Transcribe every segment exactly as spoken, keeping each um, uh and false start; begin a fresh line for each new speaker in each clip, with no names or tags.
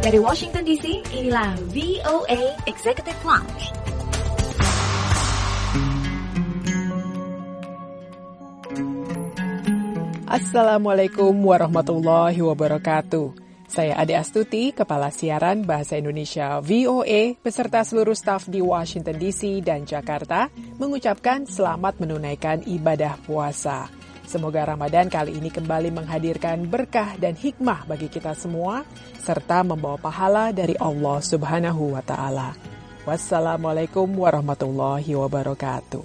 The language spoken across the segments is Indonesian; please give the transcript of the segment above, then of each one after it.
Dari Washington D C, inilah V O A Executive Lounge.
Assalamualaikum warahmatullahi wabarakatuh. Saya Ade Astuti, Kepala Siaran Bahasa Indonesia V O A, beserta seluruh staf di Washington D C dan Jakarta, mengucapkan selamat menunaikan ibadah puasa. Semoga Ramadan kali ini kembali menghadirkan berkah dan hikmah bagi kita semua, serta membawa pahala dari Allah Subhanahu wa Ta'ala. Wassalamualaikum warahmatullahi wabarakatuh.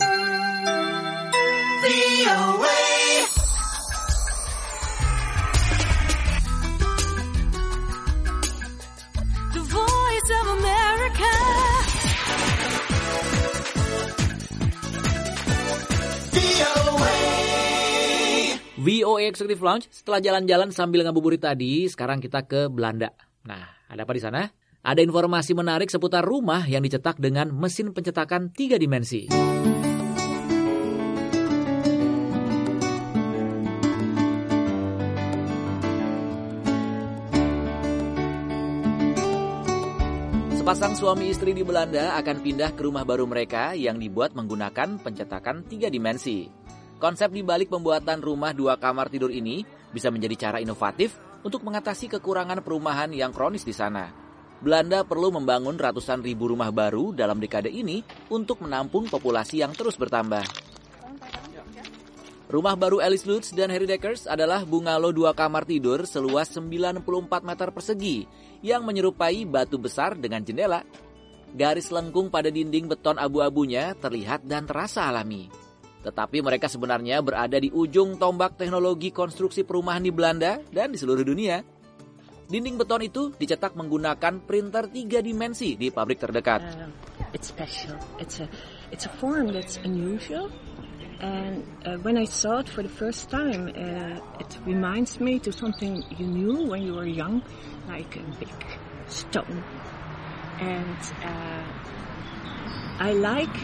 The Voice of America.
V O A Executive Lounge. Setelah jalan-jalan sambil ngabuburit tadi, sekarang kita ke Belanda. Nah, ada apa di sana? Ada informasi menarik seputar rumah yang dicetak dengan mesin pencetakan tiga dimensi. Sepasang suami istri di Belanda akan pindah ke rumah baru mereka yang dibuat menggunakan pencetakan tiga dimensi. Konsep di balik pembuatan rumah dua kamar tidur ini bisa menjadi cara inovatif untuk mengatasi kekurangan perumahan yang kronis di sana. Belanda perlu membangun ratusan ribu rumah baru dalam dekade ini untuk menampung populasi yang terus bertambah. Rumah baru Alice Lutz dan Harry Dekkers adalah bungalow dua kamar tidur seluas sembilan puluh empat meter persegi yang menyerupai batu besar dengan jendela. Garis lengkung pada dinding beton abu-abunya terlihat dan terasa alami. Tetapi mereka sebenarnya berada di ujung tombak teknologi konstruksi perumahan di Belanda dan di seluruh dunia. Dinding beton itu dicetak menggunakan printer tiga dimensi di pabrik terdekat.
Uh, it's special. It's a it's a form that's unusual. And uh, when I saw it for the first time, uh, it reminds me to something you knew when you were young, like a big stone. And uh, I like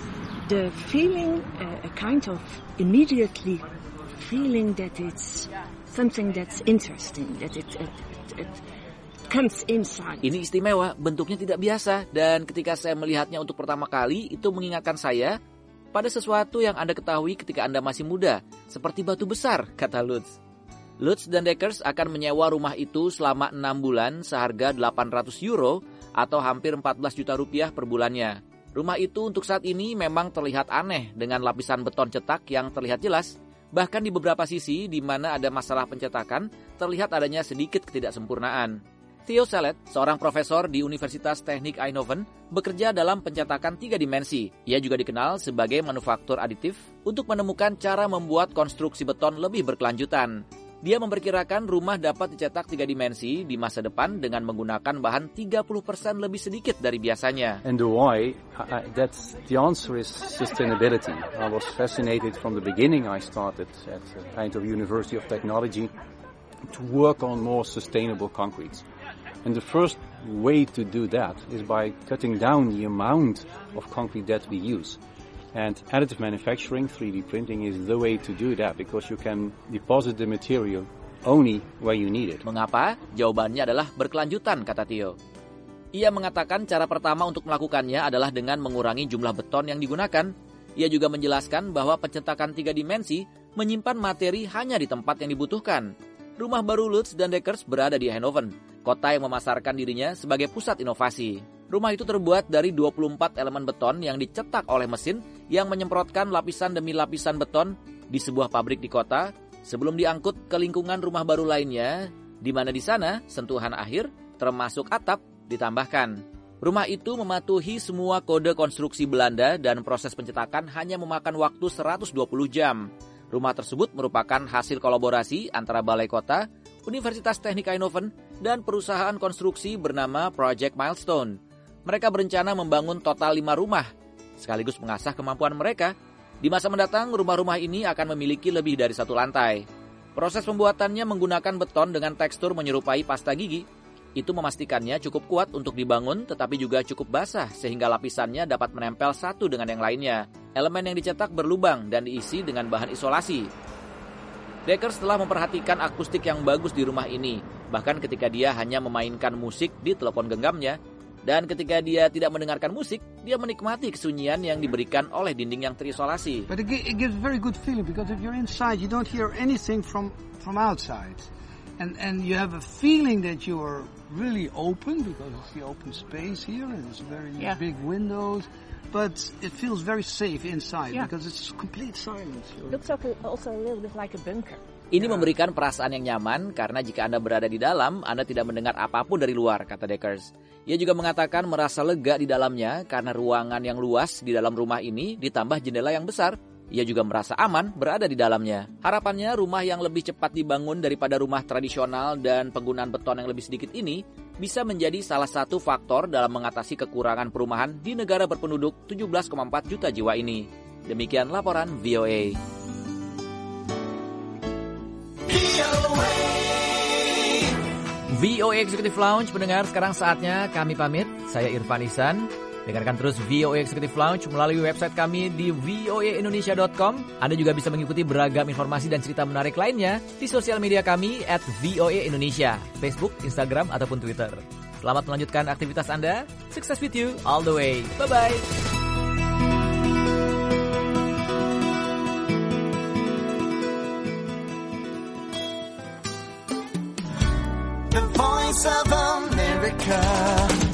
the feeling, uh, a kind of immediately feeling that it's something that's interesting, that it, it, it, it comes inside.
Ini istimewa, bentuknya tidak biasa, dan ketika saya melihatnya untuk pertama kali, itu mengingatkan saya pada sesuatu yang Anda ketahui ketika Anda masih muda, seperti batu besar, kata Lutz. Lutz dan Dekkers akan menyewa rumah itu selama enam bulan seharga delapan ratus euro atau hampir empat belas juta rupiah per bulannya. Rumah itu untuk saat ini memang terlihat aneh dengan lapisan beton cetak yang terlihat jelas. Bahkan di beberapa sisi di mana ada masalah pencetakan, terlihat adanya sedikit ketidaksempurnaan. Theo Sallet, seorang profesor di Universitas Teknik Eindhoven, bekerja dalam pencetakan tiga dimensi. Ia juga dikenal sebagai manufaktur aditif untuk menemukan cara membuat konstruksi beton lebih berkelanjutan. Dia memperkirakan rumah dapat dicetak tiga dimensi di masa depan dengan menggunakan bahan tiga puluh persen lebih sedikit dari biasanya.
And the why, I, that's the answer is sustainability. I was fascinated from the beginning. I started at Eindhoven University of Technology to work on more sustainable concretes. And the first way to do that is by cutting down the amount of concrete that we use. And additive manufacturing, three D printing, is the way to do that because you can deposit the material only where you need it.
Mengapa? Jawabannya adalah berkelanjutan, kata Theo. Ia mengatakan cara pertama untuk melakukannya adalah dengan mengurangi jumlah beton yang digunakan. Ia juga menjelaskan bahwa pencetakan tiga dimensi menyimpan materi hanya di tempat yang dibutuhkan. Rumah baru Lutz dan Dekkers berada di Eindhoven, kota yang memasarkan dirinya sebagai pusat inovasi. Rumah itu terbuat dari dua puluh empat elemen beton yang dicetak oleh mesin yang menyemprotkan lapisan demi lapisan beton di sebuah pabrik di kota sebelum diangkut ke lingkungan rumah baru lainnya, di mana di sana sentuhan akhir termasuk atap ditambahkan. Rumah itu mematuhi semua kode konstruksi Belanda dan proses pencetakan hanya memakan waktu seratus dua puluh jam. Rumah tersebut merupakan hasil kolaborasi antara Balai Kota, Universitas Teknik Eindhoven, dan perusahaan konstruksi bernama Project Milestone. Mereka berencana membangun total lima rumah, sekaligus mengasah kemampuan mereka. Di masa mendatang, rumah-rumah ini akan memiliki lebih dari satu lantai. Proses pembuatannya menggunakan beton dengan tekstur menyerupai pasta gigi. Itu memastikannya cukup kuat untuk dibangun, tetapi juga cukup basah sehingga lapisannya dapat menempel satu dengan yang lainnya. Elemen yang dicetak berlubang dan diisi dengan bahan isolasi. Dekkers telah memperhatikan akustik yang bagus di rumah ini. bahkan ketika dia hanya memainkan musik di telepon genggamnya. Dan ketika dia tidak mendengarkan musik, dia menikmati kesunyian yang diberikan oleh dinding yang terisolasi.
But it gives a very good feeling because if you're inside, you don't hear anything from from outside, and and you have a feeling that you are really open because it's the open space here and it's very yeah. big windows. But it feels very safe inside yeah. because it's complete silence.
It looks also a little bit like a bunker.
Ini memberikan perasaan yang nyaman karena jika Anda berada di dalam, Anda tidak mendengar apapun dari luar, kata Dekkers. Ia juga mengatakan merasa lega di dalamnya karena ruangan yang luas di dalam rumah ini ditambah jendela yang besar. Ia juga merasa aman berada di dalamnya. Harapannya rumah yang lebih cepat dibangun daripada rumah tradisional dan penggunaan beton yang lebih sedikit ini bisa menjadi salah satu faktor dalam mengatasi kekurangan perumahan di negara berpenduduk tujuh belas koma empat juta jiwa ini. Demikian laporan V O A. V O A Executive Lounge, pendengar, sekarang saatnya kami pamit. Saya Irfan Ihsan. Dengarkan terus V O A Executive Lounge melalui website kami di v o a indonesia dot com. Anda juga bisa mengikuti beragam informasi dan cerita menarik lainnya di sosial media kami at V O A Indonesia, Facebook, Instagram, ataupun Twitter. Selamat melanjutkan aktivitas Anda. Success with you all the way. Bye-bye.
The Voice of America.